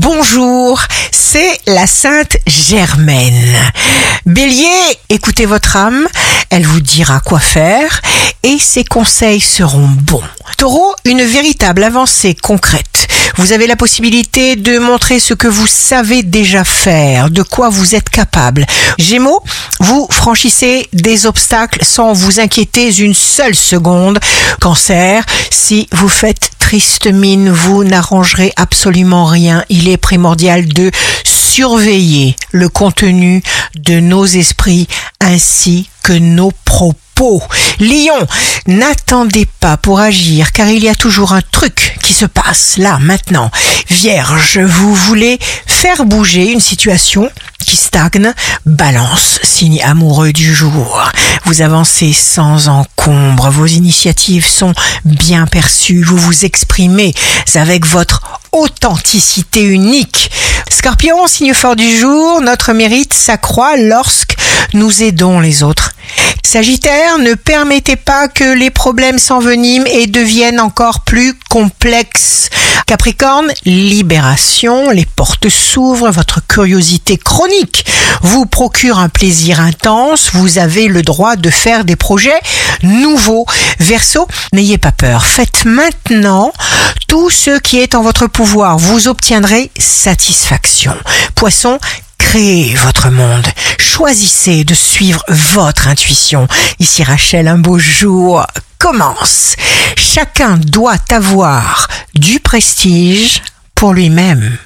bonjour, c'est la Sainte Germaine. Bélier, écoutez votre âme, elle vous dira quoi faire et ses conseils seront bons. Taureau, une véritable avancée concrète. Vous avez la possibilité de montrer ce que vous savez déjà faire, de quoi vous êtes capable. Gémeaux, vous franchissez des obstacles sans vous inquiéter une seule seconde. Cancer, si vous faites triste mine, vous n'arrangerez absolument rien. Il est primordial de surveiller le contenu de nos esprits ainsi que nos propos. Lion, n'attendez pas pour agir car il y a toujours un truc qui se passe là, maintenant. Vierge, vous voulez faire bouger une situation qui stagne. Balance, signe amoureux du jour. Vous avancez sans encombre, vos initiatives sont bien perçues, vous vous exprimez avec votre authenticité unique. Scorpion, signe fort du jour, notre mérite s'accroît lorsque nous aidons les autres. Sagittaire, ne permettez pas que les problèmes s'enveniment et deviennent encore plus complexes. Capricorne, libération, les portes s'ouvrent, votre curiosité chronique vous procure un plaisir intense, vous avez le droit de faire des projets nouveaux. Verseau, n'ayez pas peur, faites maintenant tout ce qui est en votre pouvoir, vous obtiendrez satisfaction. Poisson, créez votre monde. Choisissez de suivre votre intuition. Ici Rachel, un beau jour commence. Chacun doit avoir du prestige pour lui-même.